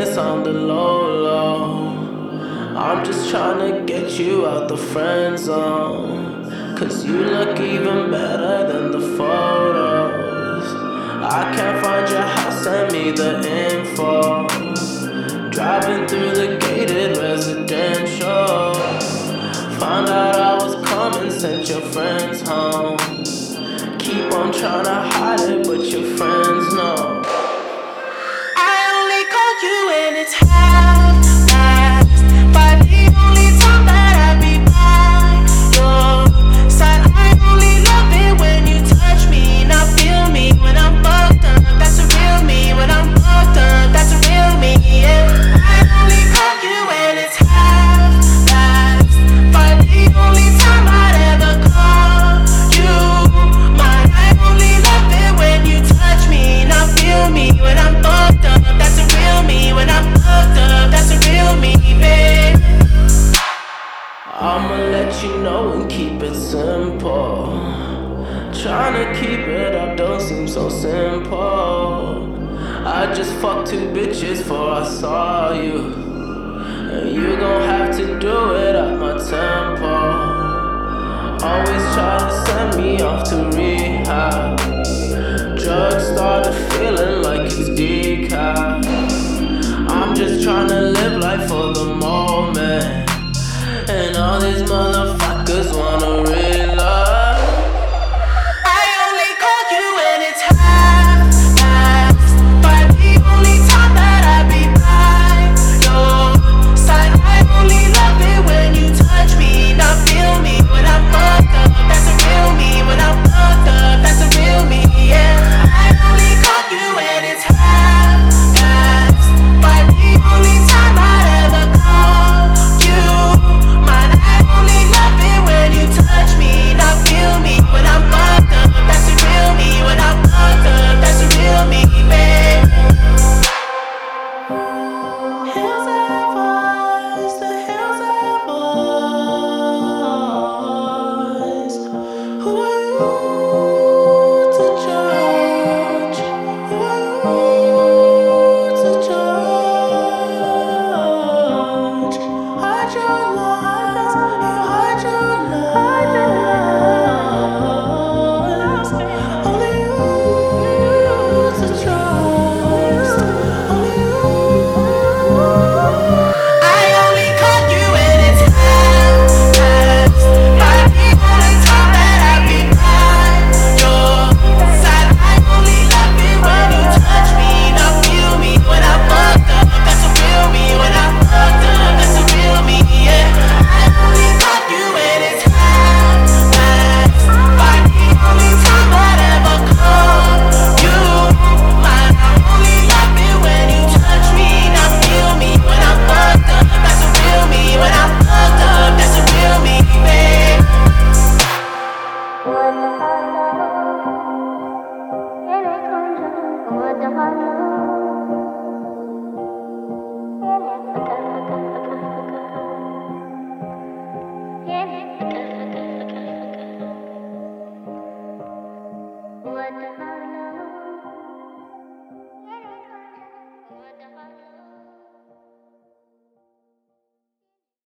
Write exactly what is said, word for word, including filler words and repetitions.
this on the low low. I'm just tryna get you out the friend zone, cause you look even better than the photos. I can't find your house, send me the info. Driving through the gated residential, found out I was coming, sent your friends home. Keep on tryna hide it, but your friends know. I only call you when it's half-past, but the only time that I be by your side. I only love it when you touch me, not feel me when I'm fucked up. That's a real me when I'm fucked up. That's a real me, yeah. I only call you when it's half-past, but the only time I'd ever call you mine. I only love it when you touch me, not feel me when I'm fucked up. That's a real me when I'm fucked up. That's a real me, babe. I'ma let you know and keep it simple. Tryna keep it up don't seem so simple. I just fucked two bitches before I saw you, and you gon' have to do it at my tempo. Always try to send me off to rehab. Drugs started feeling like it's decaf. I'm just tryna live life for the moment, and all these motherfuckers wanna real.